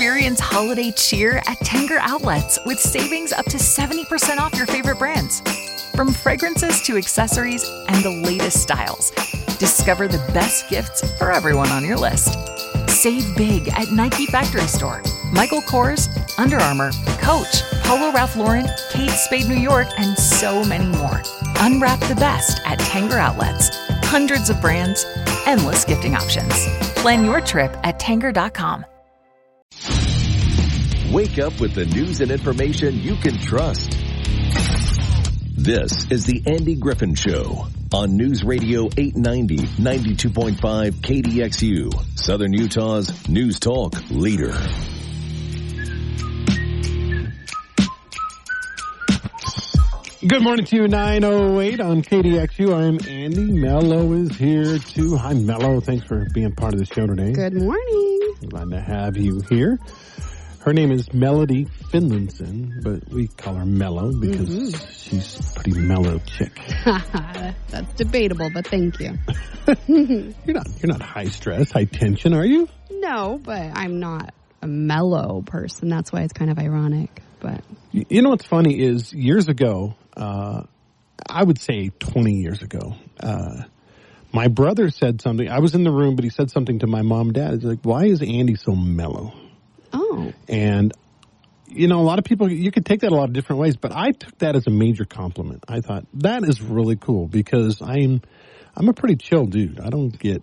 Experience holiday cheer at Tanger Outlets with savings up to 70% off your favorite brands. From fragrances to accessories and the latest styles, discover the best gifts for everyone on your list. Save big at Nike Factory Store, Michael Kors, Under Armour, Coach, Polo Ralph Lauren, Kate Spade New York, and so many more. Unwrap the best at Tanger Outlets. Hundreds of brands, endless gifting options. Plan your trip at Tanger.com. Wake up with the news and information you can trust. This is the Andy Griffin Show on News Radio 890, 92.5 KDXU, Southern Utah's News Talk leader. Good morning to you, 908 on KDXU. I'm Andy. Mello is here too. Hi, Mello. Thanks for being part of the show today. Good morning. Glad to have you here. Her name is Melody Finlinson, but we call her Mello because she's a pretty mellow chick. That's debatable, but thank you. You're not high stress, high tension, are you? No, but I'm not a mellow person. That's why it's kind of ironic. But you know what's funny is years ago, I would say 20 years ago, my brother said something. I was in the room, but he said something to my mom and dad. He's like, "Why is Andy so mellow?" Oh. And, you know, a lot of people, you could take that a lot of different ways, but I took that as a major compliment. I thought, that is really cool because I'm a pretty chill dude. I don't get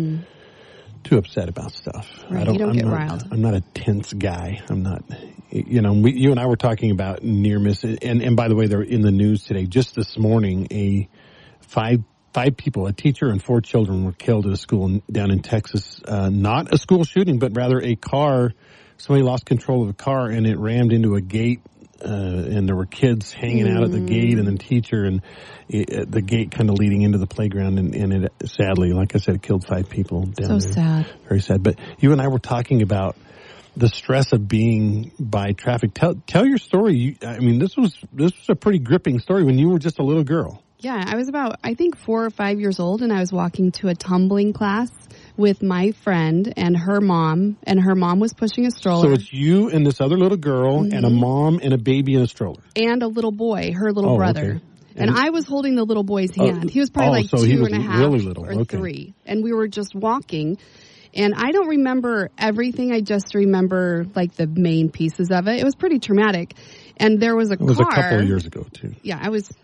too upset about stuff. Right, you don't get riled. I'm not a tense guy. I'm not, you know, you and I were talking about near miss, and by the way, they're in the news today. Just this morning, five people, a teacher and 4 children were killed at a school down in Texas. Not a school shooting, but rather a car. Somebody lost control of the car and it rammed into a gate, and there were kids hanging out at the gate and the teacher and the gate kind of leading into the playground. And it sadly, like I said, it killed 5 people down there. So sad. Very sad. But you and I were talking about the stress of being by traffic. Tell your story. I mean, this was a pretty gripping story when you were just a little girl. Yeah, I was about, I think, 4 or 5 years old, and I was walking to a tumbling class with my friend and her mom was pushing a stroller. So it's you and this other little girl and a mom and a baby in a stroller. And a little boy, her little brother. Okay. And I was holding the little boy's hand. He was probably like 2.5 really little. or 3. And we were just walking. And I don't remember everything. I just remember, like, the main pieces of it. It was pretty traumatic. And there was a car. It was a couple of years ago, too. Yeah,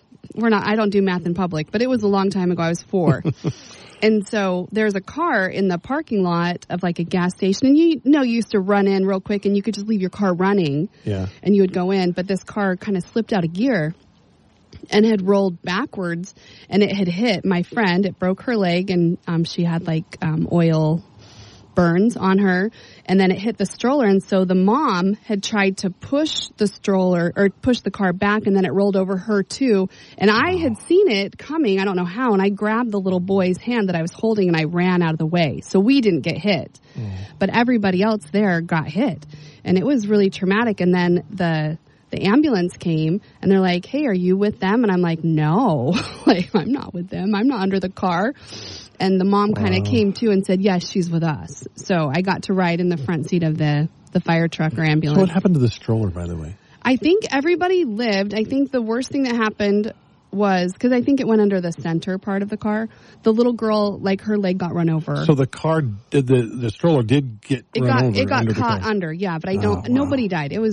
I don't do math in public, but it was a long time ago. I was 4. And so there's a car in the parking lot of like a gas station. And you used to run in real quick and you could just leave your car running. Yeah. And you would go in. But this car kind of slipped out of gear and had rolled backwards. And it had hit my friend. It broke her leg and she had like oil burns on her, and then it hit the stroller, and so the mom had tried to push the stroller or push the car back, and then it rolled over her too, and I had seen it coming, I don't know how, and I grabbed the little boy's hand that I was holding and I ran out of the way, so we didn't get hit, but everybody else there got hit, and it was really traumatic. And then the ambulance came and they're like, "Hey, are you with them?" And I'm like, "No, like I'm not with them. I'm not under the car." And the mom kind of came to and said, "Yes, she's with us." So I got to ride in the front seat of the fire truck or ambulance. So what happened to the stroller, by the way? I think everybody lived. I think the worst thing that happened was, because I think it went under the center part of the car, the little girl, like her leg got run over. So the car, the stroller did get run over. It got caught under, yeah. But nobody died. It was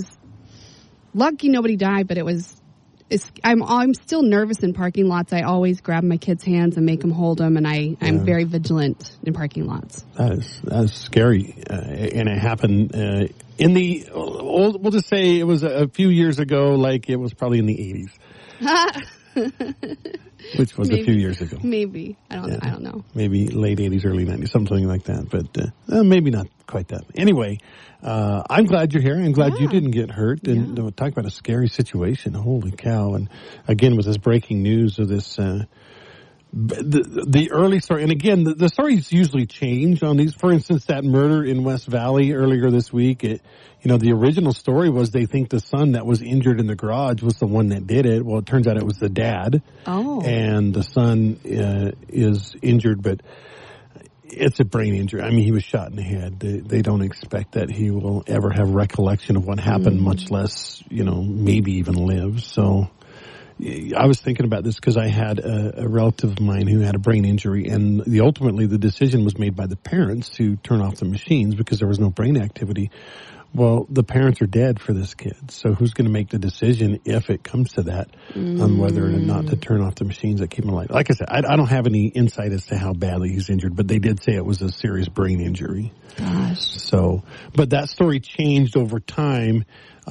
lucky nobody died, but I'm still nervous in parking lots. I always grab my kids' hands and make them hold them, and I'm very vigilant in parking lots. That is scary, and it happened in the old. We'll just say it was a few years ago, like it was probably in the 80s. Which was a few years ago. Maybe. I don't know. Maybe late 80s, early 90s, something like that. But maybe not quite that. Anyway, I'm glad you're here. I'm glad you didn't get hurt. And talk about a scary situation. Holy cow. And again, with this breaking news of this, the early story. And again, the stories usually change on these. For instance, that murder in West Valley earlier this week, the original story was they think the son that was injured in the garage was the one that did it. Well, it turns out it was the dad. Oh. And the son is injured, but it's a brain injury. I mean, he was shot in the head. They don't expect that he will ever have recollection of what happened, much less, maybe even live. So I was thinking about this because I had a relative of mine who had a brain injury, and ultimately the decision was made by the parents to turn off the machines because there was no brain activity. Well, the parents are dead for this kid, so who's going to make the decision if it comes to that on whether or not to turn off the machines that keep him alive? Like I said, I don't have any insight as to how badly he's injured, but they did say it was a serious brain injury. Gosh. So, but that story changed over time,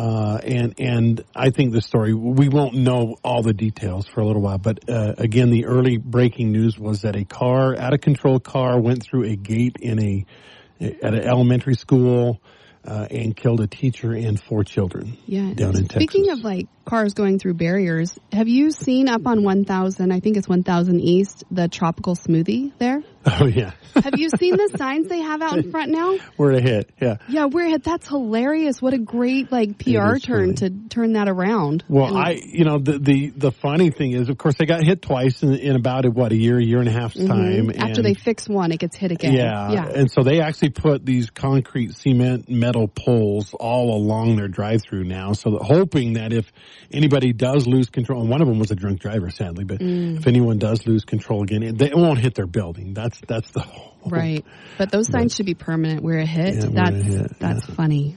and I think the story, we won't know all the details for a little while, but again, the early breaking news was that a car, out of control car, went through a gate at an elementary school. And killed a teacher and 4 children down in Texas. Speaking of cars going through barriers, have you seen up on 1000, I think it's 1000 East, the tropical smoothie there? Oh, yeah. Have you seen the signs they have out in front now? We're ahead, yeah. Yeah, we're ahead. That's hilarious. What a great PR turn to turn that around. Well, the funny thing is, of course, they got hit twice in about a year and a half's time. After they fix one, it gets hit again. Yeah, and so they actually put these concrete, cement, metal poles all along their drive-through now, so hoping that if anybody does lose control, and one of them was a drunk driver, sadly, but if anyone does lose control again, it won't hit their building. That's the whole. Right. But those signs should be permanent. We're a hit. That's funny.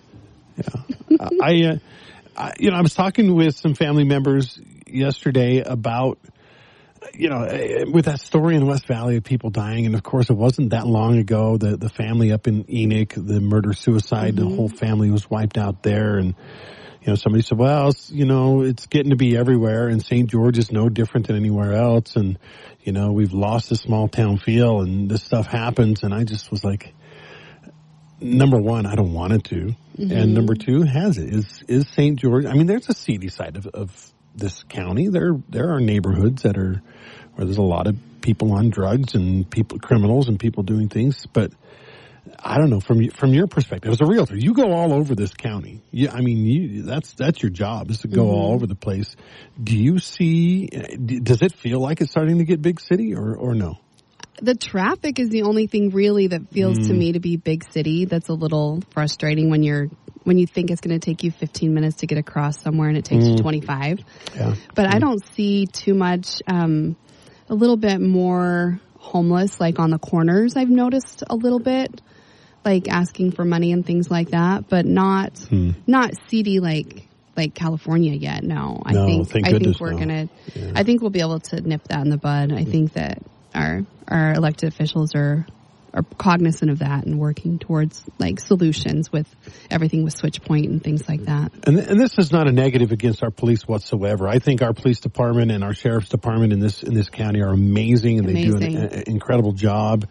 Yeah. I was talking with some family members yesterday about, with that story in the West Valley of people dying, and of course it wasn't that long ago, the family up in Enoch, the murder-suicide, the whole family was wiped out there, and somebody said, well, it's getting to be everywhere, and St. George is no different than anywhere else, and we've lost the small town feel, and this stuff happens, and I just was like, number one, I don't want it to, and number two, has it? Is St. George? I mean, there's a seedy side of this county. There are neighborhoods where there's a lot of people on drugs and criminals and people doing things, but I don't know, from your perspective as a realtor, you go all over this county. That's your job, is to go all over the place. Do you see? Does it feel like it's starting to get big city, or no? The traffic is the only thing really that feels to me to be big city. That's a little frustrating when you think it's going to take you 15 minutes to get across somewhere and it takes you 25. Yeah. But I don't see too much. A little bit more homeless, like on the corners. I've noticed a little bit, like asking for money and things like that, but not seedy like California yet. No, I think we're gonna. Yeah. I think we'll be able to nip that in the bud. I think that our elected officials are cognizant of that and working towards solutions with everything with SwitchPoint and things like that. And this is not a negative against our police whatsoever. I think our police department and our sheriff's department in this county are amazing, and they do an incredible job.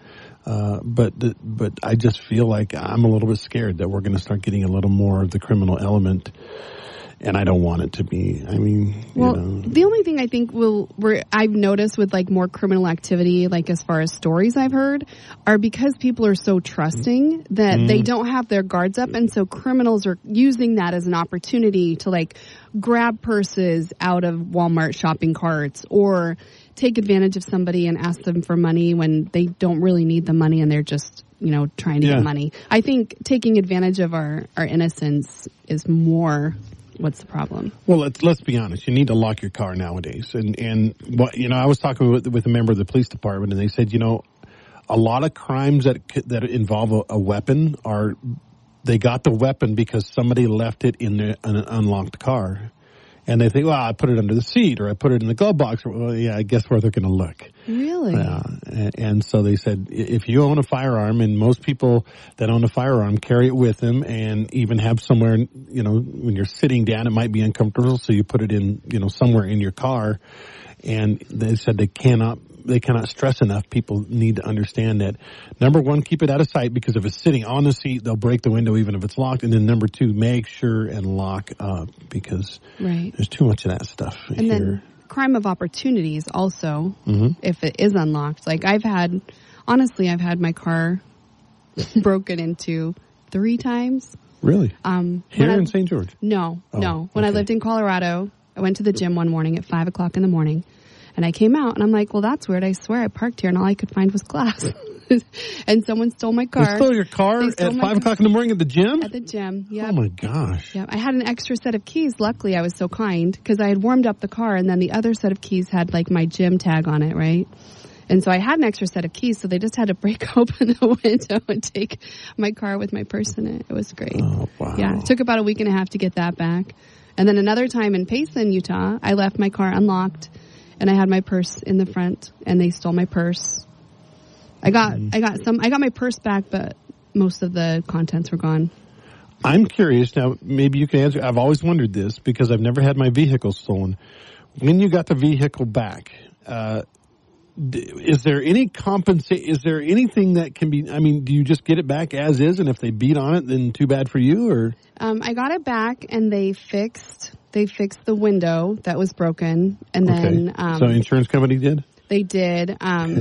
But I just feel like I'm a little bit scared that we're going to start getting a little more of the criminal element. And I don't want it to be. I mean, the only thing I think I've noticed with more criminal activity, as far as stories I've heard, are because people are so trusting that they don't have their guards up, and so criminals are using that as an opportunity to grab purses out of Walmart shopping carts or take advantage of somebody and ask them for money when they don't really need the money and they're just trying to get money. I think taking advantage of our innocence is more. What's the problem? Well, let's be honest. You need to lock your car nowadays. And what I was talking with a member of the police department, and they said, a lot of crimes that involve a weapon they got the weapon because somebody left it in an unlocked car. And they think, well, I put it under the seat or I put it in the glove box. Well, yeah, I guess where they're going to look. Really? And so they said, if you own a firearm, and most people that own a firearm carry it with them and even have somewhere, when you're sitting down, it might be uncomfortable. So you put it in, somewhere in your car. And they said they cannot stress enough. People need to understand that, number one, keep it out of sight, because if it's sitting on the seat, they'll break the window even if it's locked. And then number two, make sure and lock up, because there's too much of that stuff and here. Then crime of opportunities also, if it is unlocked. I've had my car broken into 3 times. Really? Here in St. George? No. When I lived in Colorado, I went to the gym one morning at 5 o'clock in the morning. And I came out, and I'm like, well, that's weird. I swear I parked here, and all I could find was glass. And someone stole my car. They stole your car at 5 o'clock in the morning at the gym? At the gym, yeah. Oh, my gosh. Yeah, I had an extra set of keys. Luckily, I was so kind because I had warmed up the car, and then the other set of keys had, like, my gym tag on it, right? And so I had an extra set of keys, so they just had to break open the window and take my car with my purse in it. It was great. Oh, wow. Yeah, it took about a week and a half to get that back. And then another time in Payson, Utah, I left my car unlocked, and I had my purse in the front, and they stole my purse. I got my purse back, but most of the contents were gone. I'm curious now. Maybe you can answer. I've always wondered this because I've never had my vehicle stolen. When you got the vehicle back, is there any Is there anything that can be? I mean, do you just get it back as is, and if they beat on it, then too bad for you? Or I got it back, and they fixed the window that was broken, and then so insurance company did. They did.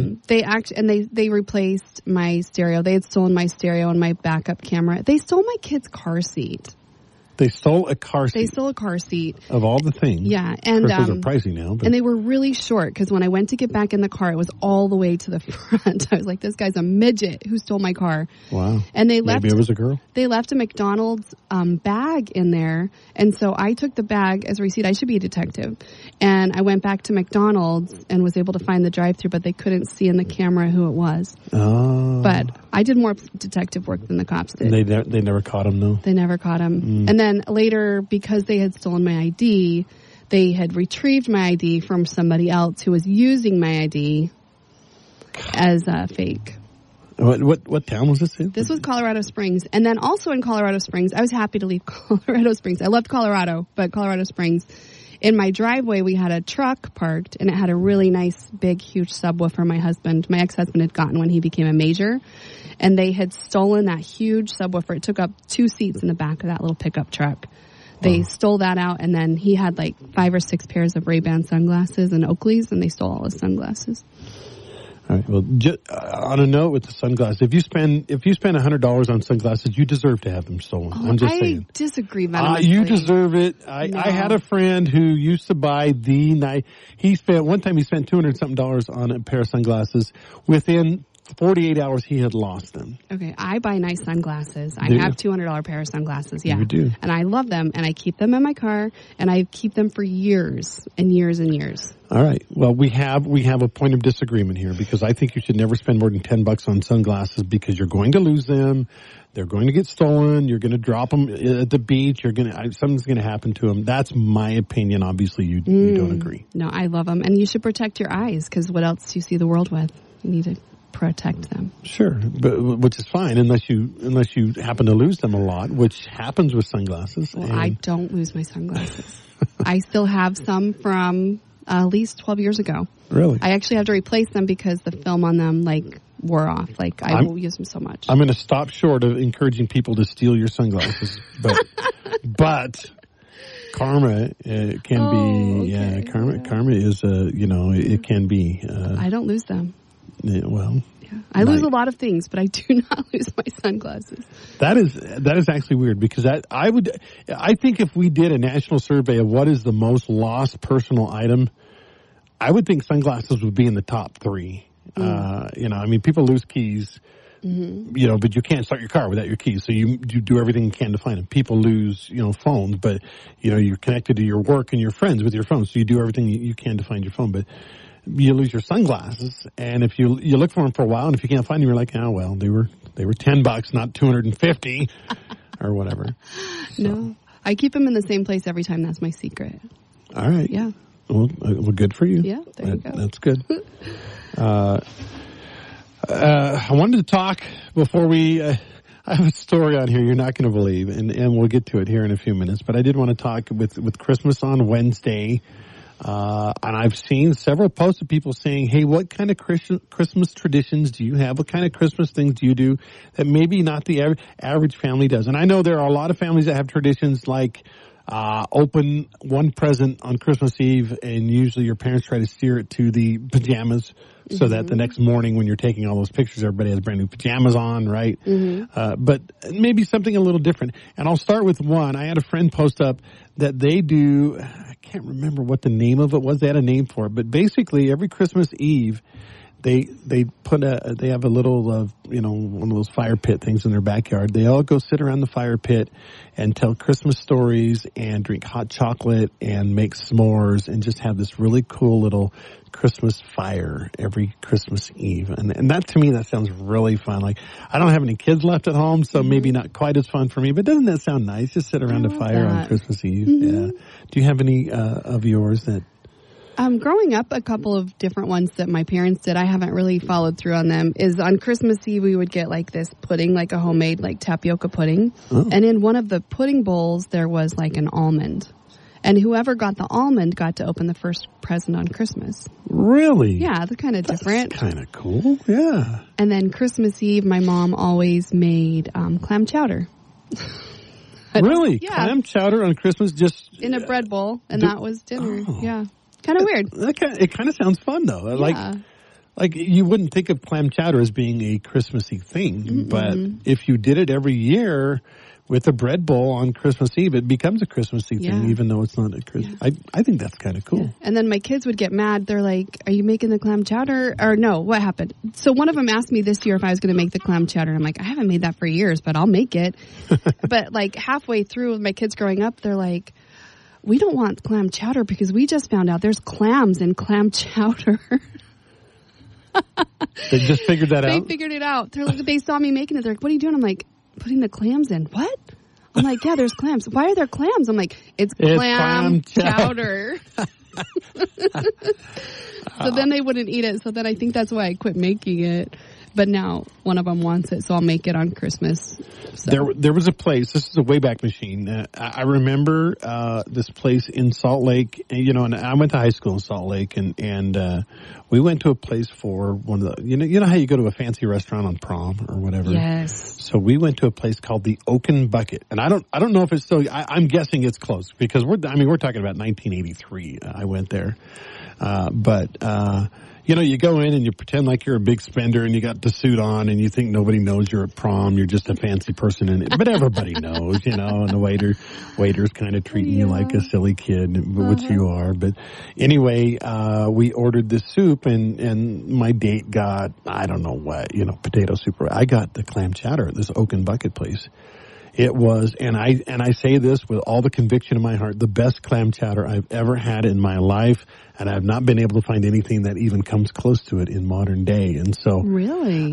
They replaced my stereo. They had stolen my stereo and my backup camera. They stole my kid's car seat. They stole a car seat. They stole a car seat. Of all the things. Yeah. And of course, those are pricey now. But. And they were really short because when I went to get back in the car, it was all the way to the front. I was like, this guy's a midget who stole my car. Wow. And they left. Maybe it was a girl. They left a McDonald's bag in there. And so I took the bag as a receipt. I should be a detective. And I went back to McDonald's and was able to find the drive-thru, but they couldn't see in the camera who it was. Oh. But I did more detective work than the cops did. They never caught him, though? They never caught him. And then later, because they had stolen my ID, they had retrieved my ID from somebody else who was using my ID as a fake. What town was this in? This was Colorado Springs. And then also in Colorado Springs, I was happy to leave Colorado Springs. I loved Colorado, but Colorado Springs, in my driveway, we had a truck parked, and it had a really nice, big, huge subwoofer my ex-husband had gotten when he became a major. And they had stolen that huge subwoofer. It took up 2 seats in the back of that little pickup truck. They stole that out, and then he had like 5 or 6 pairs of Ray-Ban sunglasses and Oakleys, and they stole all his sunglasses. All right. Well, on a note with the sunglasses, if you spend $100 on sunglasses, you deserve to have them stolen. I'm just saying. I disagree vehemently. You deserve it. I had a friend who used to buy he spent $200-something on a pair of sunglasses. Within 48 hours, he had lost them. Okay, I buy nice sunglasses. I have $200 pair of sunglasses, yeah. You do. And I love them, and I keep them in my car, and I keep them for years and years and years. All right. Well, we have a point of disagreement here because I think you should never spend more than $10 on sunglasses because you're going to lose them. They're going to get stolen. You're going to drop them at the beach. Something's going to happen to them. That's my opinion. Obviously, you don't agree. No, I love them, and you should protect your eyes because what else do you see the world with? You need to protect them. Sure, but which is fine unless you happen to lose them a lot, which happens with sunglasses. Well, I don't lose my sunglasses. I still have some from at least 12 years ago. Really? I actually have to replace them because the film on them wore off. I will use them so much. I'm going to stop short of encouraging people to steal your sunglasses, but karma can be. Okay. Yeah, karma is it can be. I don't lose them. Well, yeah. I lose a lot of things, but I do not lose my sunglasses. That is actually weird because I think if we did a national survey of what is the most lost personal item, I would think sunglasses would be in the top 3. People lose keys, but you can't start your car without your keys, so you do everything you can to find them. People lose, phones, but you're connected to your work and your friends with your phone, so you do everything you can to find your phone, but you lose your sunglasses, and if you look for them for a while, and if you can't find them, you're like, oh well, they were $10, not $250, or whatever. So. No, I keep them in the same place every time. That's my secret. All right. Yeah. Well, good for you. Yeah, there you go. That's good. I wanted to talk before we. I have a story on here you're not going to believe, and we'll get to it here in a few minutes. But I did want to talk with Christmas on Wednesday. And I've seen several posts of people saying, hey, what kind of Christmas traditions do you have? What kind of Christmas things do you do that maybe not the average family does? And I know there are a lot of families that have traditions like open one present on Christmas Eve, and usually your parents try to steer it to the pajamas so that the next morning when you're taking all those pictures, everybody has brand new pajamas on, right? But maybe something a little different. And I'll start with one. I had a friend post up that they do, I can't remember what the name of it was. They had a name for it. But basically, every Christmas Eve, they have a little, one of those fire pit things in their backyard. They all go sit around the fire pit and tell Christmas stories and drink hot chocolate and make s'mores and just have this really cool little Christmas fire every Christmas Eve. And that, to me, that sounds really fun. Like, I don't have any kids left at home, so maybe not quite as fun for me, but doesn't that sound nice? Just sit around a fire on Christmas Eve. Mm-hmm. Yeah. Do you have any of yours that... Growing up, a couple of different ones that my parents did, I haven't really followed through on them, is on Christmas Eve we would get like this pudding, like a homemade like tapioca pudding. Oh. And in one of the pudding bowls there was like an almond. And whoever got the almond got to open the first present on Christmas. Really? Yeah, they're kind of different. Kind of cool, yeah. And then Christmas Eve, my mom always made clam chowder. Really? Yeah. Clam chowder on Christmas, just... in a bread bowl, and that was dinner. Oh. Yeah. Kind of weird. It kind of sounds fun, though. Yeah. Like you wouldn't think of clam chowder as being a Christmassy thing, but if you did it every year with a bread bowl on Christmas Eve, it becomes a Christmassy thing, even though it's not a Christmas. Yeah. I think that's kind of cool. Yeah. And then my kids would get mad. They're like, "Are you making the clam chowder?" Or no, what happened? So one of them asked me this year if I was going to make the clam chowder. I'm like, I haven't made that for years, but I'll make it. But like halfway through, with my kids growing up, they're like, "We don't want clam chowder because we just found out there's clams in clam chowder." They just figured that out? They figured it out. They're like, they saw me making it. They're like, "What are you doing?" I'm like, "Putting the clams in." What? I'm like, "Yeah, there's clams." "Why are there clams?" I'm like, it's clam chowder. So then they wouldn't eat it. So then I think that's why I quit making it. But now one of them wants it, so I'll make it on Christmas. So. There was a place. This is a Wayback Machine. I remember this place in Salt Lake. And I went to high school in Salt Lake, and we went to a place for one of the. You know how you go to a fancy restaurant on Prom or whatever. Yes. So we went to a place called the Oaken Bucket, and I don't know if it's still. I'm guessing it's closed because we're talking about 1983. I went there, but. You go in and you pretend like you're a big spender and you got the suit on and you think nobody knows you're at prom. You're just a fancy person in it. But everybody knows, and the waiter's kind of treating you like a silly kid, which you are. But anyway, we ordered this soup and my date got, I don't know what, potato soup. I got the clam chowder at this Oaken Bucket place. It was, and I say this with all the conviction in my heart, the best clam chowder I've ever had in my life, and I've not been able to find anything that even comes close to it in modern day. And so, really,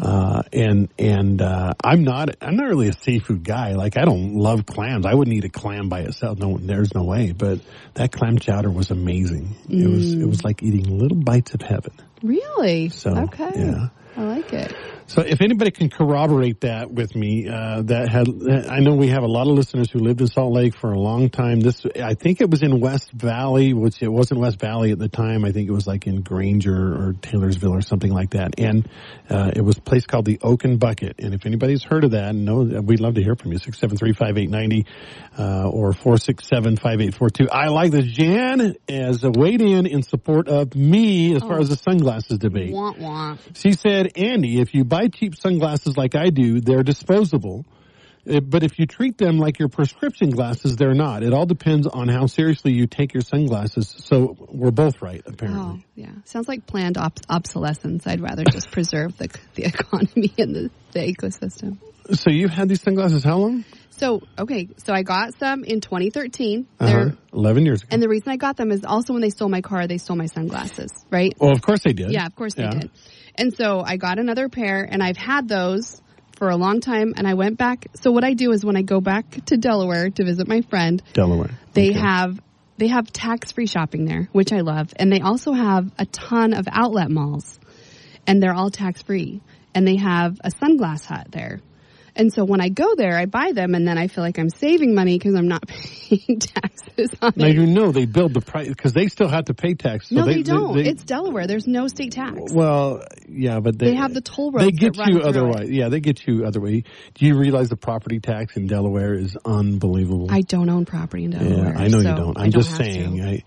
I'm not really a seafood guy. Like, I don't love clams. I wouldn't eat a clam by itself. No, there's no way. But that clam chowder was amazing. It was like eating little bites of heaven. Really? So, okay, yeah, I like it. So if anybody can corroborate that with me, I know we have a lot of listeners who lived in Salt Lake for a long time. I think it was in West Valley, which it wasn't West Valley at the time. I think it was like in Granger or Taylorsville or something like that. And it was a place called the Oaken Bucket. And if anybody's heard of that, we'd love to hear from you. 673-5890 or 467-5842. I like this. Jan as a weighed in support of me as far as the sunglasses debate. Wah, wah. She said, Andy, if you buy cheap sunglasses like I do, they're disposable. But if you treat them like your prescription glasses, they're not. It all depends on how seriously you take your sunglasses. So we're both right, apparently. Oh, yeah. Sounds like planned obsolescence. I'd rather just preserve the economy and the ecosystem. So you've had these sunglasses how long? So I got some in 2013. 11 years ago. And the reason I got them is also when they stole my car, they stole my sunglasses, right? Well, of course they did. Yeah, of course they did. And so I got another pair, and I've had those for a long time, and I went back. So what I do is when I go back to Delaware to visit my friend, they have tax-free shopping there, which I love, and they also have a ton of outlet malls, and they're all tax-free, and they have a sunglass hut there. And so when I go there, I buy them, and then I feel like I'm saving money because I'm not paying taxes on it. Now, they build the price because they still have to pay tax. So no, they don't. It's Delaware. There's no state tax. Well, yeah, but they have the toll roads. They get you otherwise. Yeah, they get you other way. Do you realize the property tax in Delaware is unbelievable? I don't own property in Delaware. Yeah, I know you don't. I'm just saying.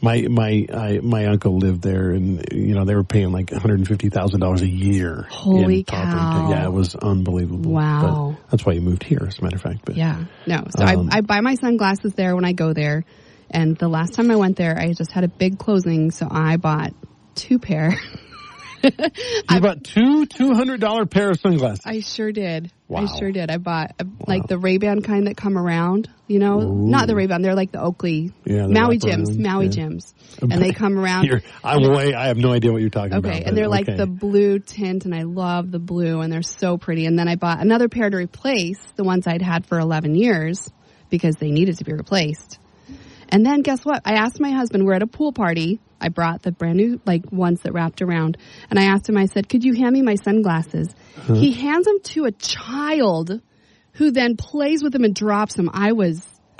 My uncle lived there, and they were paying like $150,000 a year. Holy cow! Yeah, it was unbelievable. Wow. But that's why you moved here, as a matter of fact. But, yeah, no. So I buy my sunglasses there when I go there, and the last time I went there, I just had a big closing, so I bought 2 pair. You bought two $200 pair of sunglasses. I sure did. Wow. I sure did. I bought like the Ray-Ban kind that come around, not the Ray-Ban. They're like the Oakley Maui Gyms, Gyms. And they come around. I have no idea what you're talking about. Okay. And they're like the blue tint, and I love the blue, and they're so pretty. And then I bought another pair to replace the ones I'd had for 11 years because they needed to be replaced. And then guess what? I asked my husband, we're at a pool party. I brought the brand new, ones that wrapped around. And I asked him, I said, could you hand me my sunglasses? Uh-huh. He hands them to a child who then plays with them and drops them. I was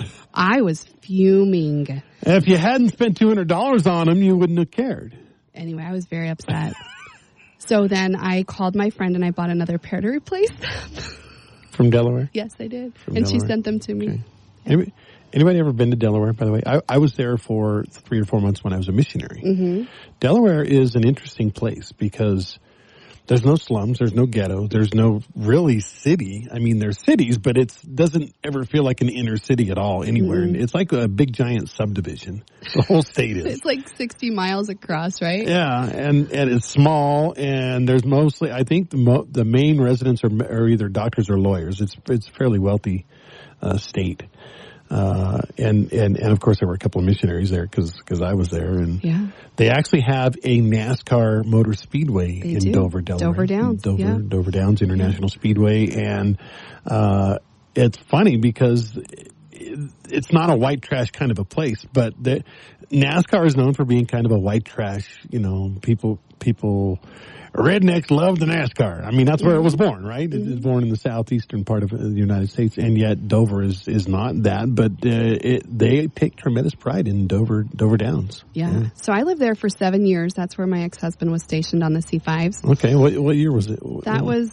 fuming. If you hadn't spent $200 on them, you wouldn't have cared. Anyway, I was very upset. So then I called my friend and I bought another pair to replace them. From Delaware? Yes, I did. She sent them to me. Okay. Anybody ever been to Delaware, by the way? I was there for 3 or 4 months when I was a missionary. Mm-hmm. Delaware is an interesting place because there's no slums, there's no ghetto, there's no really city. I mean, there's cities, but it doesn't ever feel like an inner city at all anywhere. Mm-hmm. It's like a big giant subdivision. The whole state is. It's like 60 miles across, right? Yeah, and it's small, and there's mostly, I think the main residents are either doctors or lawyers. It's a fairly wealthy state. And of course there were a couple of missionaries there because I was there, and they actually have a NASCAR motor speedway in Dover, Delaware. Dover Downs. Dover Downs International Speedway. And, it's funny because it's not a white trash kind of a place, but NASCAR is known for being kind of a white trash, people, rednecks love the NASCAR. I mean, that's where it was born, right? Mm-hmm. It was born in the southeastern part of the United States, and yet Dover is not that. But they take tremendous pride in Dover Downs. Yeah. So I lived there for 7 years. That's where my ex-husband was stationed on the C-5s. Okay. What year was it? That was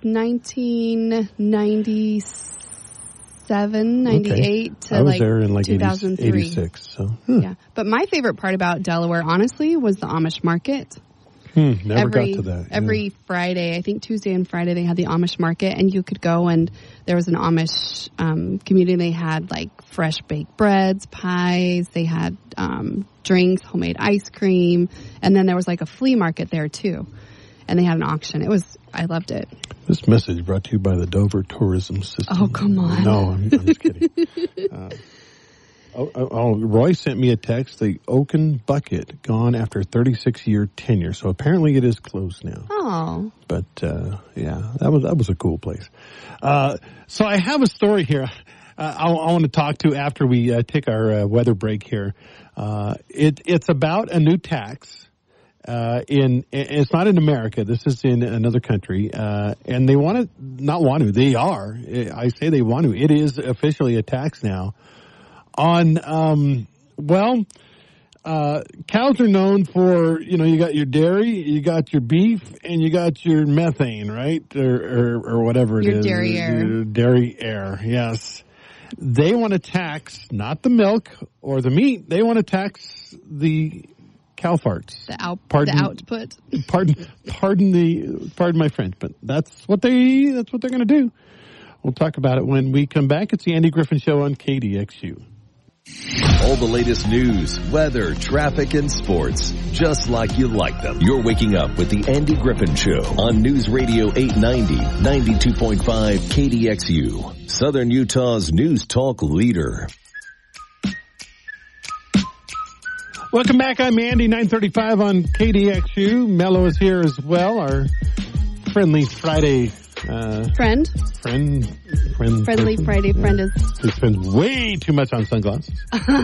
1997, 98 to I was there in 2003. 86. So yeah. But my favorite part about Delaware, honestly, was the Amish market. Never got to that. Every Friday, I think Tuesday and Friday, they had the Amish market, and you could go, and there was an Amish community. They had fresh baked breads, pies. They had drinks, homemade ice cream, and then there was a flea market there too, and they had an auction. I loved it. This message brought to you by the Dover Tourism System. Oh, come on! No, I'm just kidding. Roy sent me a text. The Oaken Bucket gone after 36-year tenure. So apparently it is closed now. Oh. But, that was a cool place. So I have a story here I want to talk to after we take our weather break here. It's about a new tax. It's not in America. This is in another country. And they want to, they are. I say they want to. It is officially a tax now. On, cows are known for, you got your dairy, you got your beef, and you got your methane, right? Or whatever it is. Your dairy air. Your dairy air, yes. They want to tax not the milk or the meat. They want to tax the cow farts. The output. Pardon my French, but that's what they're going to do. We'll talk about it when we come back. It's the Andy Griffin Show on KDXU. All the latest news, weather, traffic, and sports, just like you like them. You're waking up with the Andy Griffin Show on News Radio 890, 92.5 KDXU, Southern Utah's news talk leader. Welcome back. I'm Andy, 935 on KDXU. Mello is here as well, our friendly Friday friendly person. Friday friend is. He spends way too much on sunglasses.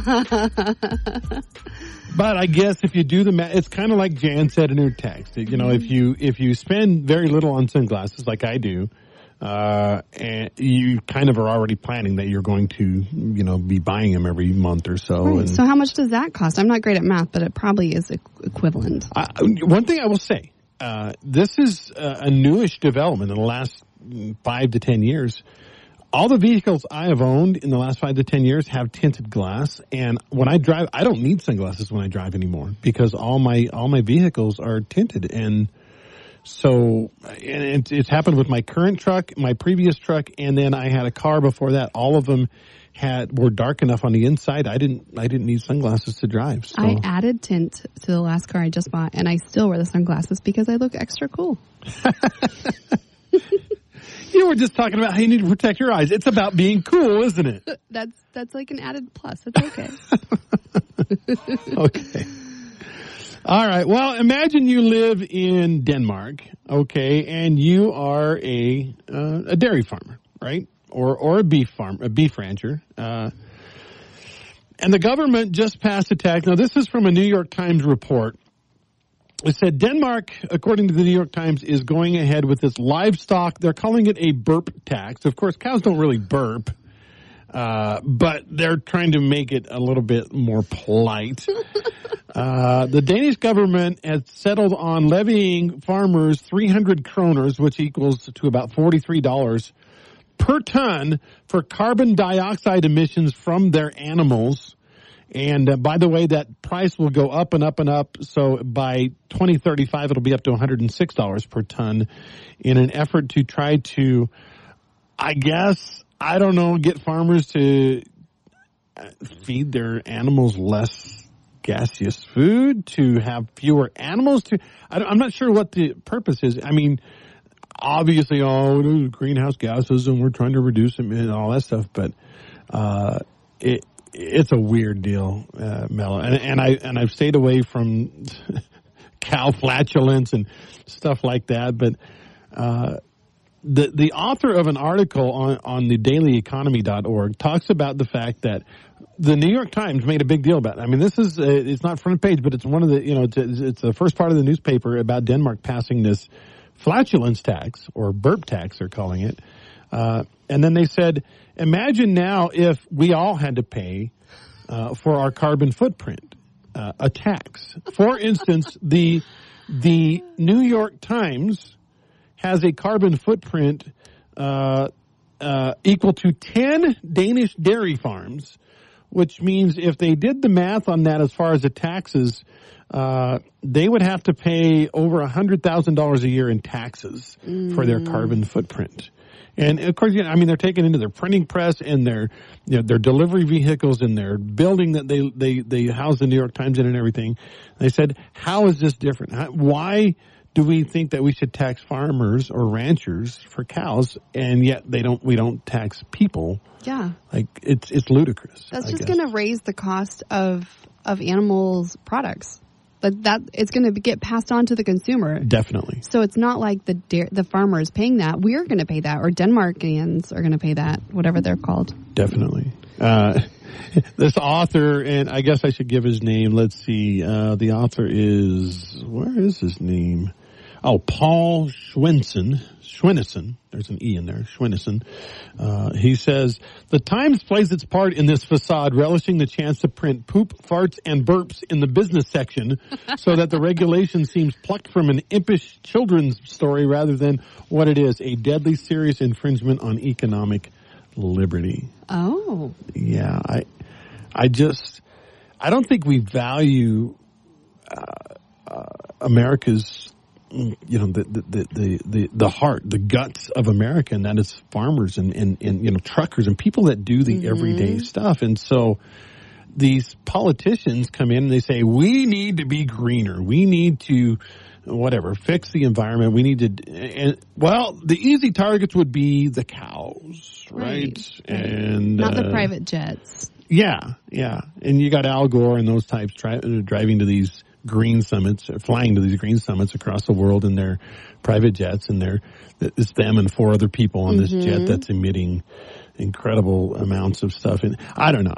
But I guess if you do the math, it's kind of like Jan said in her text. If you spend very little on sunglasses, like I do, and you kind of are already planning that you're going to, be buying them every month or so. Right. So how much does that cost? I'm not great at math, but it probably is equivalent. One thing I will say. This is a newish development in the last 5 to 10 years. All the vehicles I have owned in the last 5 to 10 years have tinted glass, and when I drive, I don't need sunglasses when I drive anymore because all my vehicles are tinted, and so it's happened with my current truck, my previous truck, and then I had a car before that. All of them were dark enough on the inside. I didn't need sunglasses to drive. So. I added tint to the last car I just bought, and I still wear the sunglasses because I look extra cool. You were just talking about how you need to protect your eyes. It's about being cool, isn't it? That's like an added plus. It's okay. Okay. All right. Well, imagine you live in Denmark, okay, and you are a dairy farmer, right? Or a beef rancher. And the government just passed a tax. Now, this is from a New York Times report. It said Denmark, according to the New York Times, is going ahead with this livestock. They're calling it a burp tax. Of course, cows don't really burp, but they're trying to make it a little bit more polite. The Danish government has settled on levying farmers 300 kroners, which equals to about $43 per ton for carbon dioxide emissions from their animals. And by the way, that price will go up and up and up. So by 2035, it'll be up to $106 per ton in an effort to try to, get farmers to feed their animals less gaseous food, to have fewer animals. I'm not sure what the purpose is. I mean, obviously, greenhouse gases, and we're trying to reduce them and all that stuff. But it's a weird deal, Mello. And I've stayed away from cow flatulence and stuff like that. But the author of an article on the dailyeconomy.org talks about the fact that the New York Times made a big deal about it. I mean, this is it's not front page, but it's one of the it's the first part of the newspaper about Denmark passing this flatulence tax, or burp tax, they're calling it. And then they said, imagine now if we all had to pay for our carbon footprint, a tax. For instance, the New York Times has a carbon footprint equal to 10 Danish dairy farms, which means if they did the math on that as far as the taxes, they would have to pay over $100,000 a year in taxes for their carbon footprint. And of course, they're taking into their printing press and their delivery vehicles and their building that they house the New York Times in and everything. They said, how is this different? Why do we think that we should tax farmers or ranchers for cows, and yet we don't tax people? Yeah. Like, it's ludicrous. That's just going to raise the cost of animals' products. But that it's going to get passed on to the consumer. Definitely. So it's not like the farmer is paying that. We're going to pay that, or Denmarkians are going to pay that, whatever they're called. Definitely. This author, and I guess I should give his name. Let's see. The author is, where is his name? Oh, Paul Schwennesen. There's an E in there. Schwennesen. He says, the Times plays its part in this facade, relishing the chance to print poop, farts, and burps in the business section so that the regulation seems plucked from an impish children's story rather than what it is, a deadly serious infringement on economic liberty. Oh. Yeah. I don't think we value America's, the heart, the guts of America, and that is farmers and truckers and people that do the everyday stuff. And so these politicians come in and they say, we need to be greener. We need to, fix the environment. We need to, the easy targets would be the cows, right? And not the private jets. Yeah. And you got Al Gore and those types driving to these green summits, flying to these green summits across the world in their private jets, and it's them and 4 other people on this jet that's emitting incredible amounts of stuff. And I don't know.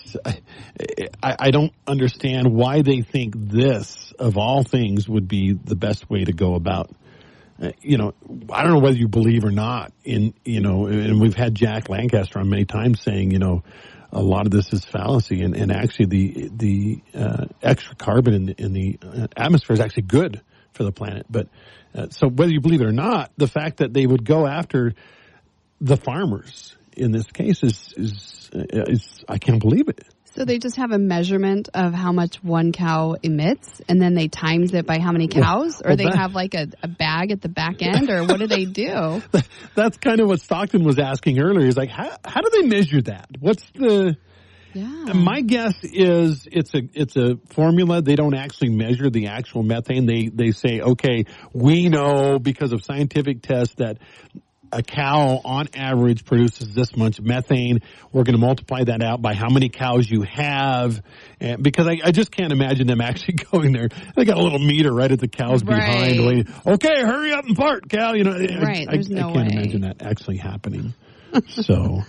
I don't understand why they think this, of all things, would be the best way to go about. I don't know whether you believe or not in, and we've had Jack Lancaster on many times saying, a lot of this is fallacy, and actually the extra carbon in the atmosphere is actually good for the planet. But so whether you believe it or not, the fact that they would go after the farmers in this case is I can't believe it. So they just have a measurement of how much one cow emits, and then they times it by how many cows? Or they have like a bag at the back end, or what do they do? That's kind of what Stockton was asking earlier. He's like, how do they measure that? What's the... Yeah. My guess is it's a formula. They don't actually measure the actual methane. They say, okay, we know because of scientific tests that a cow on average produces this much methane. We're going to multiply that out by how many cows you have. And because I just can't imagine them actually going there. They got a little meter right at the cow's behind. Waiting, okay, hurry up and part, cow. You know, right. I can't imagine that actually happening. So,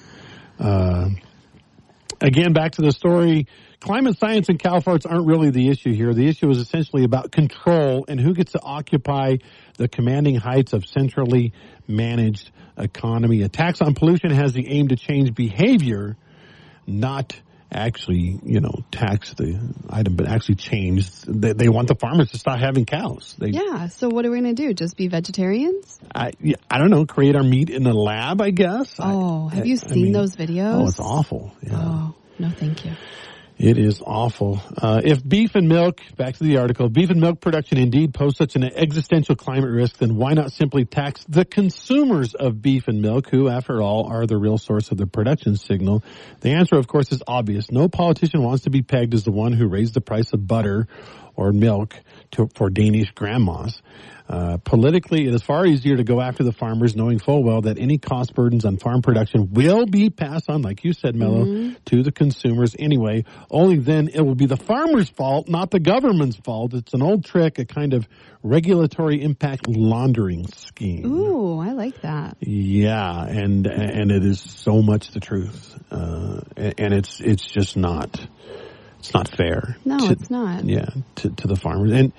again, back to the story. Climate science and cow farts aren't really the issue here. The issue is essentially about control and who gets to occupy the commanding heights of centrally managed economy. A tax on pollution has the aim to change behavior, not actually, tax the item, but actually change. They want the farmers to stop having cows. So what are we going to do? Just be vegetarians? I don't know. Create our meat in the lab, I guess. Have you seen those videos? Oh, it's awful. Yeah. Oh, no, thank you. It is awful. If beef and milk, back to the article, beef and milk production indeed pose such an existential climate risk, then why not simply tax the consumers of beef and milk, who, after all, are the real source of the production signal? The answer, of course, is obvious. No politician wants to be pegged as the one who raised the price of butter or milk for Danish grandmas. Politically, it is far easier to go after the farmers, knowing full well that any cost burdens on farm production will be passed on, like you said, Mello, to the consumers anyway. Only then it will be the farmer's fault, not the government's fault. It's an old trick, a kind of regulatory impact laundering scheme. Ooh, I like that. Yeah, and it is so much the truth, and it's just not. It's not fair. No, it's not. Yeah, to the farmers. And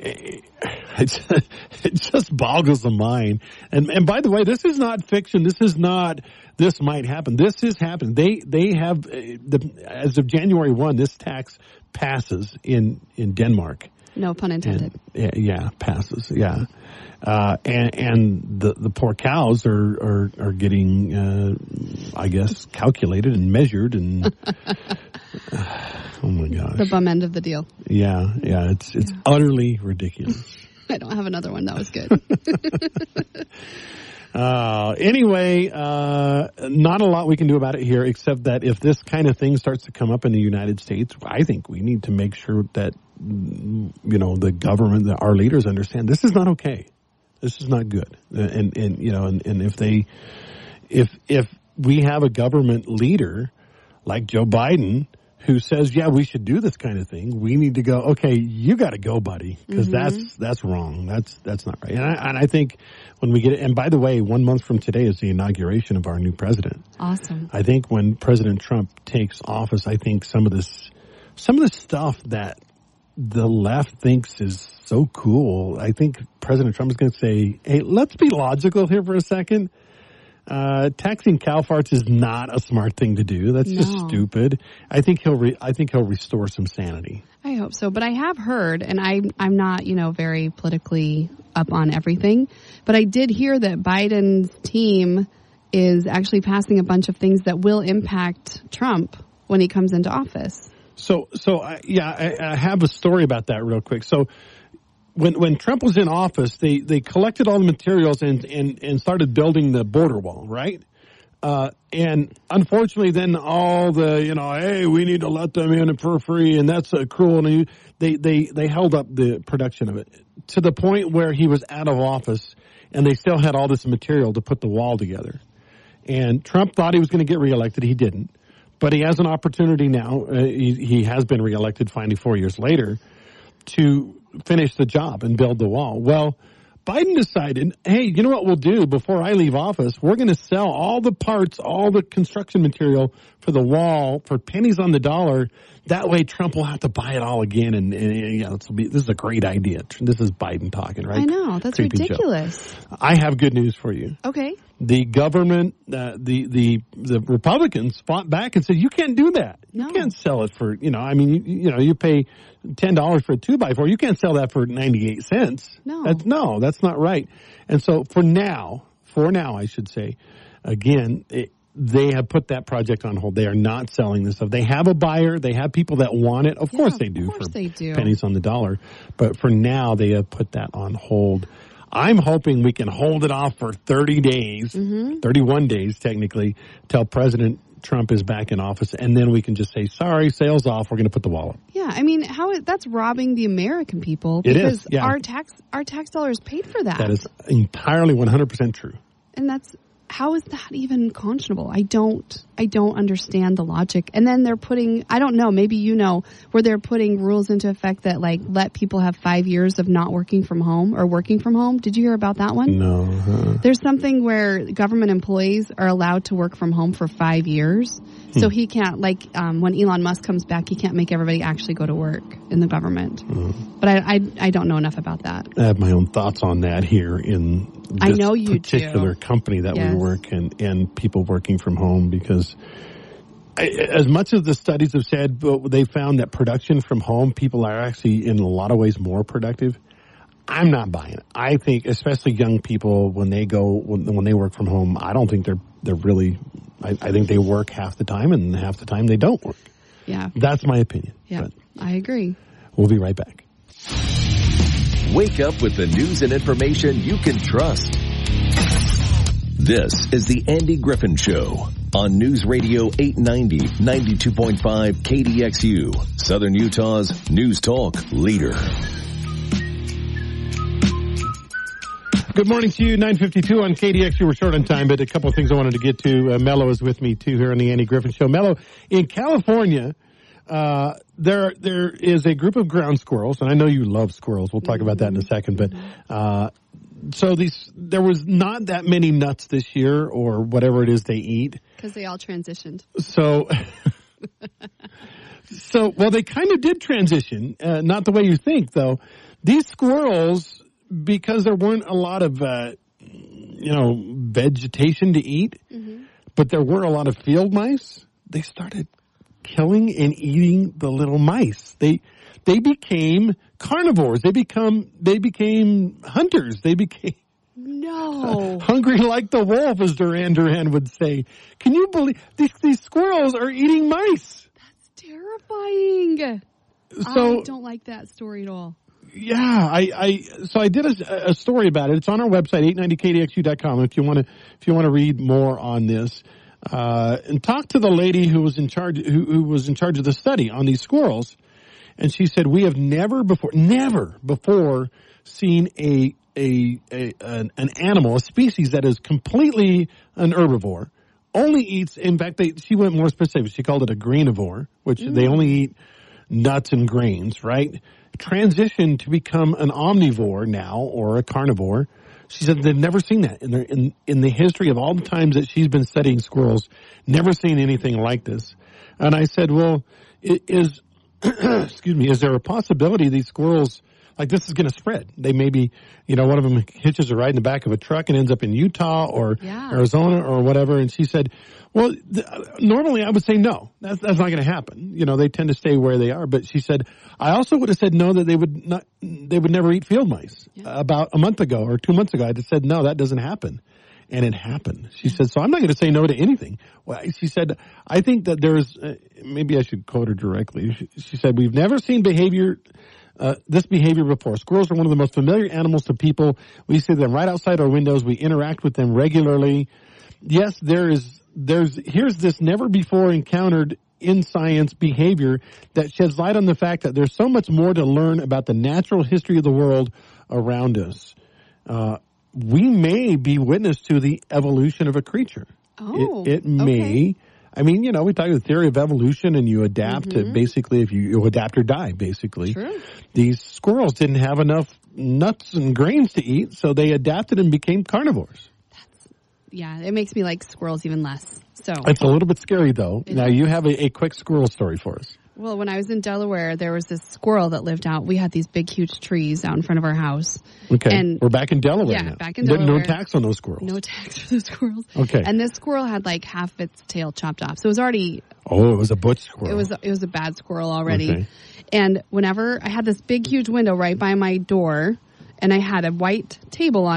it just boggles the mind. And by the way, this is not fiction. This is not, this might happen. This is happening. They have, as of January 1, this tax passes in Denmark. No pun intended. Passes. Yeah. And the poor cows are getting, I guess, calculated and measured and, oh my gosh. The bum end of the deal. Yeah. It's utterly ridiculous. I don't have another one. That was good. Anyway, not a lot we can do about it here, except that if this kind of thing starts to come up in the United States, I think we need to make sure that, the government, that our leaders understand this is not okay. This is not good. And if we have a government leader like Joe Biden who says, yeah, we should do this kind of thing, we need to go, okay, you got to go, buddy, because that's wrong. That's not right. And I think when we get it, and by the way, 1 month from today is the inauguration of our new president. Awesome. I think when President Trump takes office, I think some of the stuff that the left thinks is so cool, I think President Trump is going to say, hey, let's be logical here for a second. Taxing cow farts is not a smart thing to do. That's just stupid. I think he'll restore some sanity. I hope so. But I have heard, and I'm not, very politically up on everything, but I did hear that Biden's team is actually passing a bunch of things that will impact Trump when he comes into office. So I have a story about that real quick. So when Trump was in office, they collected all the materials and started building the border wall, right? And unfortunately, then all the, hey, we need to let them in for free, and that's cruel. And they held up the production of it to the point where he was out of office, and they still had all this material to put the wall together. And Trump thought he was going to get reelected. He didn't. But he has an opportunity now. He has been reelected finally 4 years later to finish the job and build the wall. Well, Biden decided, hey, you know what we'll do before I leave office? We're going to sell all the parts, all the construction material for the wall for pennies on the dollar. That way Trump will have to buy it all again. And this is a great idea. This is Biden talking, right? I know. That's Creepy ridiculous. Joke. I have good news for you. Okay. The government, the Republicans fought back and said, you can't do that. No. You can't sell it for, you pay $10 for a 2x4. You can't sell that for 98 cents. No. That's not right. And so for now, I should say, again, they have put that project on hold. They are not selling this stuff. They have a buyer. They have people that want it. Of course they do. Pennies on the dollar. But for now, they have put that on hold. I'm hoping we can hold it off for 30 days, 31 days technically, till President Trump is back in office, and then we can just say, sorry, sales off, we're going to put the wall up. Yeah, I mean, that's robbing the American people. It is, because our tax dollars paid for that. That is entirely 100% true. And how is that even conscionable? I don't understand the logic. And then they're putting, I don't know, maybe where they're putting rules into effect that let people have 5 years of not working from home or working from home. Did you hear about that one? No. There's something where government employees are allowed to work from home for 5 years. So he can't, when Elon Musk comes back, he can't make everybody actually go to work in the government. But I don't know enough about that. I have my own thoughts on that here in this particular company that we work and people working from home, because as much as the studies have said, they found that production from home, people are actually in a lot of ways more productive. I'm not buying it. I think, especially young people, when they work from home, I don't think they're really. I think they work half the time, and half the time they don't work. Yeah, that's my opinion. Yeah, but I agree. We'll be right back. Wake up with the news and information you can trust. This is the Andy Griffin Show on News Radio 890, 92.5 KDXU, Southern Utah's News Talk leader. Good morning to you, 9:52 on KDXU. We're short on time, but a couple of things I wanted to get to. Mello is with me, too, here on the Andy Griffin Show. Mello, in California, there is a group of ground squirrels, and I know you love squirrels. We'll talk about that in a second. But there was not that many nuts this year, or whatever it is they eat. Because they all transitioned. So they kind of did transition. Not the way you think, though. These squirrels, because there weren't a lot of, vegetation to eat, but there were a lot of field mice, they started killing and eating the little mice. They became carnivores. They became hunters. They became hungry like the wolf, as Duran Duran would say. Can you believe these squirrels are eating mice? That's terrifying. So I don't like that story at all. Yeah, I did a story about it. It's on our website, 890kdxu.com. If you want to read more on this, and talk to the lady who was in charge of the study on these squirrels, and she said, we have never before seen an animal, a species that is completely an herbivore, only eats. In fact, she went more specific. She called it a grainivore, which they only eat nuts and grains, right? Transition to become an omnivore now, or a carnivore. She said they've never seen that in the history of all the times that she's been studying squirrels, never seen anything like this. And I said, well, is there a possibility these squirrels, like, this is going to spread? They maybe, one of them hitches a ride in the back of a truck and ends up in Utah or Arizona or whatever. And she said, well, normally I would say no, that's not going to happen. They tend to stay where they are. But she said, I also would have said no, that they would never eat field mice. About a month ago or 2 months ago, I just said, no, that doesn't happen. And it happened. She said, so I'm not going to say no to anything. Well, she said, I think that there's, maybe I should quote her directly. She said, we've never seen this behavior before. Squirrels are one of the most familiar animals to people. We see them right outside our windows. We interact with them regularly. Yes, here's this never before encountered in science behavior that sheds light on the fact that there's so much more to learn about the natural history of the world around us. We may be witness to the evolution of a creature. It may. I mean, we talk about the theory of evolution, and you adapt to basically, if you adapt or die, basically. True. These squirrels didn't have enough nuts and grains to eat, so they adapted and became carnivores. It makes me like squirrels even less. So it's a little bit scary, though. Now, you have a quick squirrel story for us. Well, when I was in Delaware, there was this squirrel that lived out. We had these big, huge trees out in front of our house. Okay. And we're back in Delaware now. Yeah, back in Delaware. No tax on those squirrels. No tax for the squirrels. Okay. And this squirrel had like half its tail chopped off. So it was already... Oh, it was a butch squirrel. It was a bad squirrel already. Okay. And whenever I had this big, huge window right by my door, and I had a white table on it,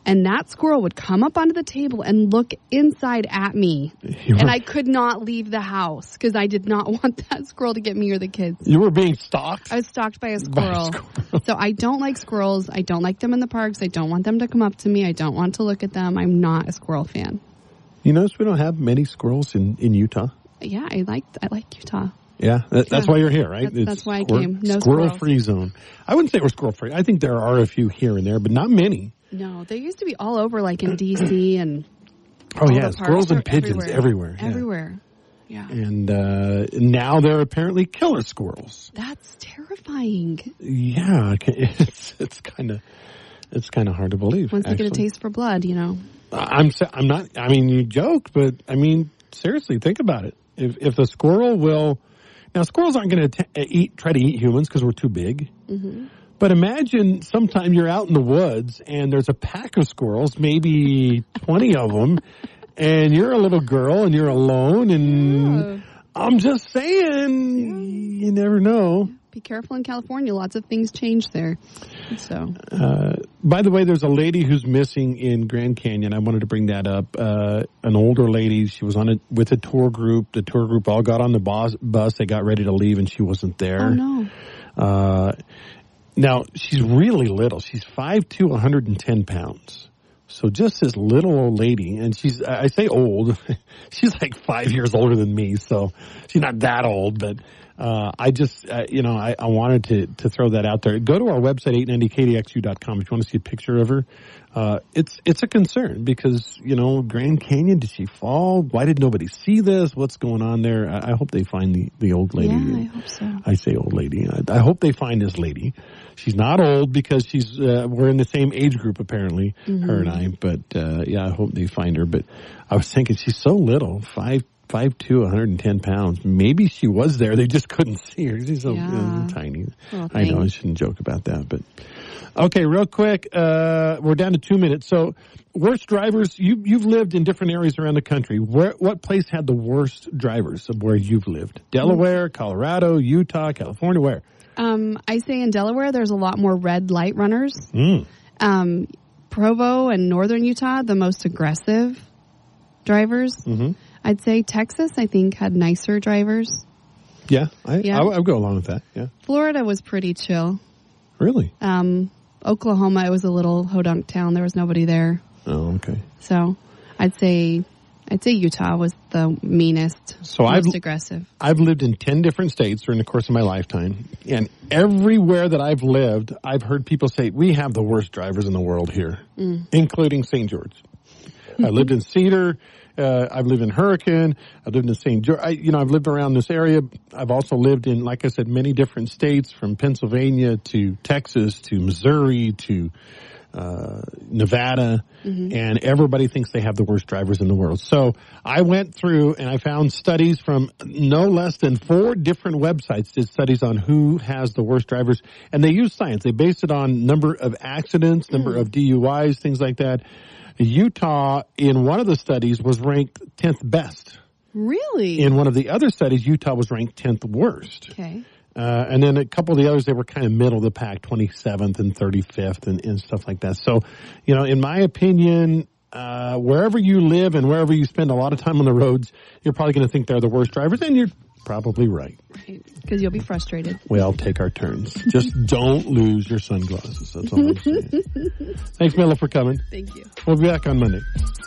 And that squirrel would come up onto the table and look inside at me. And I could not leave the house because I did not want that squirrel to get me or the kids. You were being stalked? I was stalked by a squirrel. So I don't like squirrels. I don't like them in the parks. I don't want them to come up to me. I don't want to look at them. I'm not a squirrel fan. You notice we don't have many squirrels in Utah? Yeah, I like Utah. Yeah, that's why you're here, right? That's why I came. No squirrel-free zone. I wouldn't say we're squirrel-free. I think there are a few here and there, but not many. No, they used to be all over, like in D.C. and squirrels and pigeons everywhere. Everywhere. Yeah. And now they're apparently killer squirrels. That's terrifying. Yeah, it's kind of hard to believe. Once they get a taste for blood, you know. I'm not. I mean, you joke, but I mean, seriously, think about it. If the squirrel will. Now, squirrels aren't going to try to eat humans because we're too big. Mm-hmm. But imagine sometime you're out in the woods and there's a pack of squirrels, maybe 20 of them, and you're a little girl and you're alone. And I'm just saying, you never know. Be careful in California. Lots of things change there. So, by the way, there's a lady who's missing in Grand Canyon. I wanted to bring that up. An older lady. She was with a tour group. The tour group all got on the bus. They got ready to leave, and she wasn't there. Oh no. Now she's really little. She's 5'2", 110 pounds. So just this little old lady, and I say old. She's like 5 years older than me, so she's not that old, but. I wanted to throw that out there. Go to our website, 890kdxu.com, if you want to see a picture of her. It's a concern because, Grand Canyon, did she fall? Why did nobody see this? What's going on there? I hope they find the old lady. Yeah, I hope so. I say old lady. I hope they find this lady. She's not old because we're in the same age group, apparently, her and I. But, I hope they find her. But I was thinking, she's so little, 5'2", 110 pounds. Maybe she was there. They just couldn't see her. She's so tiny. Oh, I know I shouldn't joke about that, but okay, real quick. We're down to 2 minutes. So, worst drivers. You've lived in different areas around the country. What place had the worst drivers of where you've lived? Delaware, Colorado, Utah, California. Where? I say in Delaware, there's a lot more red light runners. Provo and northern Utah, the most aggressive drivers. Mm-hmm. I'd say Texas, I think, had nicer drivers. Yeah, I would go along with that, yeah. Florida was pretty chill. Really? Oklahoma, it was a little hodunk town. There was nobody there. Oh, okay. So I'd say Utah was the meanest, most aggressive. I've lived in 10 different states during the course of my lifetime, and everywhere that I've lived, I've heard people say, we have the worst drivers in the world here, including St. George. I lived in Cedar. I've lived in Hurricane. I've lived in St. George. I've lived around this area. I've also lived in, like I said, many different states, from Pennsylvania to Texas to Missouri to Nevada, and everybody thinks they have the worst drivers in the world. So I went through and I found studies from no less than 4 different websites did studies on who has the worst drivers, and they use science. They based it on number of accidents, number of DUIs, things like that. Utah, in one of the studies, was ranked 10th best. Really? In one of the other studies, Utah was ranked 10th worst. Okay. And then a couple of the others, they were kind of middle of the pack, 27th and 35th and stuff like that. So, in my opinion, wherever you live and wherever you spend a lot of time on the roads, you're probably going to think they're the worst drivers, and you're probably right. Right, because you'll be frustrated. We all take our turns. Just don't lose your sunglasses. That's all I'm saying. Thanks, Mila, for coming. Thank you. We'll be back on Monday.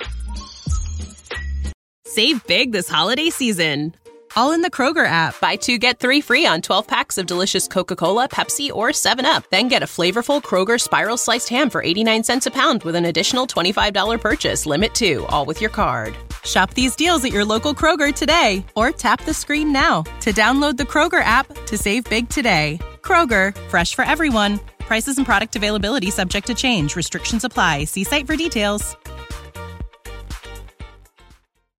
Save big this holiday season. All in the Kroger app. Buy 2, get 3 free on 12 packs of delicious Coca-Cola, Pepsi, or 7-Up. Then get a flavorful Kroger Spiral Sliced Ham for 89 cents a pound with an additional $25 purchase. Limit 2, all with your card. Shop these deals at your local Kroger today, or tap the screen now to download the Kroger app to save big today. Kroger, fresh for everyone. Prices and product availability subject to change. Restrictions apply. See site for details.